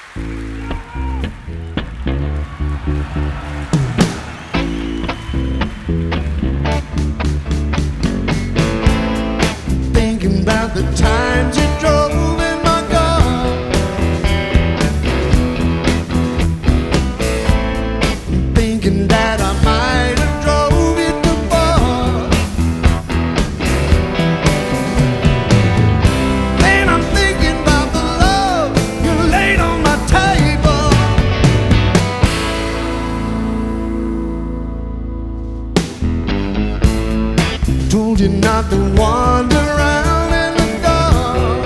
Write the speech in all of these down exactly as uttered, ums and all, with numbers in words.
Thinking about the times you drove in my car, thinking that I might have drove you too far. Then I'm thinking about the love you laid on my table. Told you not to wander around in the dark,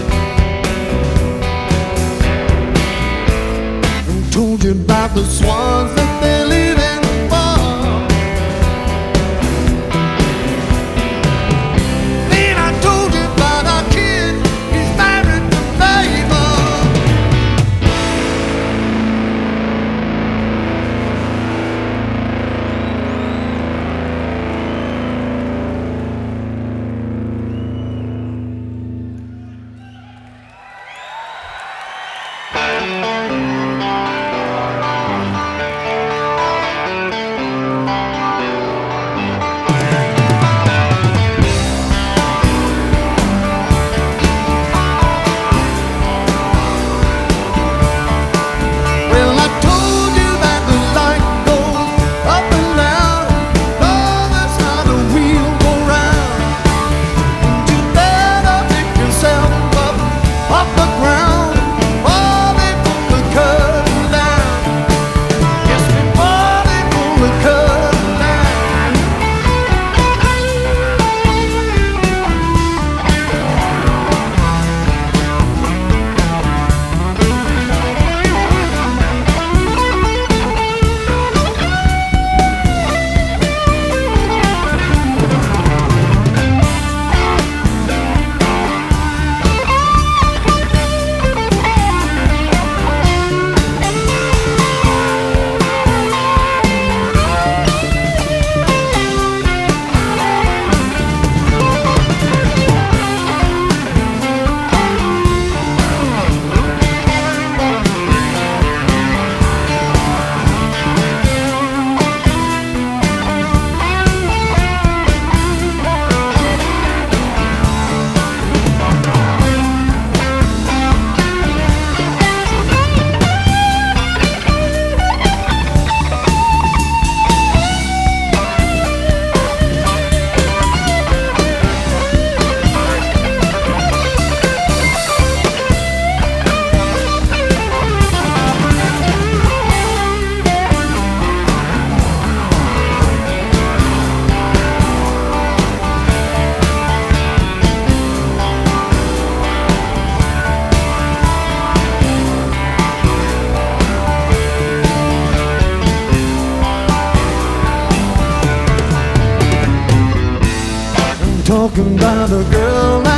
and told you about the swans that they live in the bar. Then I told you about our kid, he's married to Mabel. Well, I told you that the light goes up and down, oh, that's how the wheel go round. And you better pick yourself up off the ground before they pull the curtain down. Yes, before they pull the curtain down. Talking about a girl